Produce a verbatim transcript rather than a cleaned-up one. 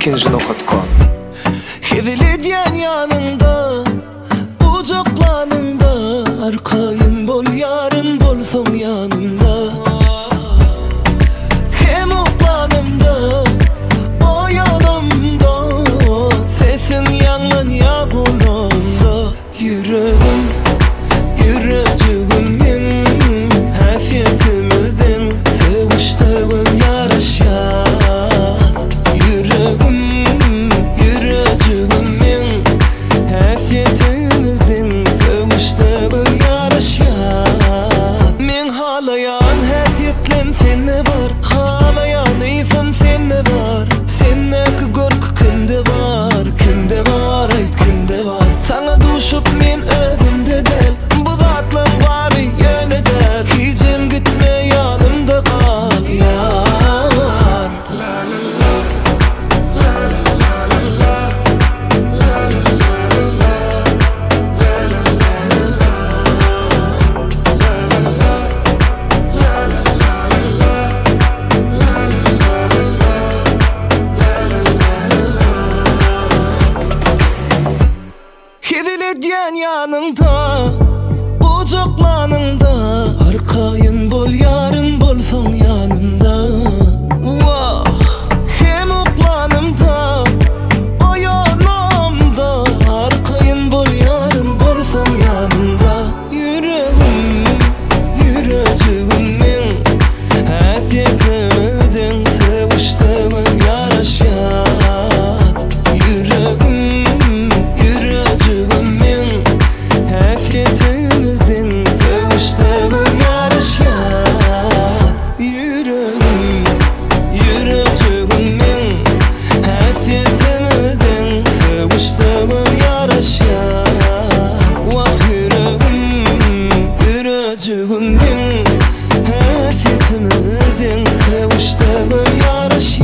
ikinci nokta com. Hidili diyen yanında, bucaklanımda, arkayın bol yarın bolsun yanımda. Hem oklanımda, o yanımda, sesin yangın ya kulağımda. Yüreğim, yüreğimin, hafiyetimizden seviştiğim yarışa. Diyen yanında, bucaklanında, arkayın bol yarın bolsun yanımda. Vah, hem oklanımda, o yanımda, arkayın bol yarın bolsun yanımda. Yüreğim, yüreğimin, hafiyetimizden seviştiğim yarışa. Yüreğim, hasretimizden seviştiğim yarış.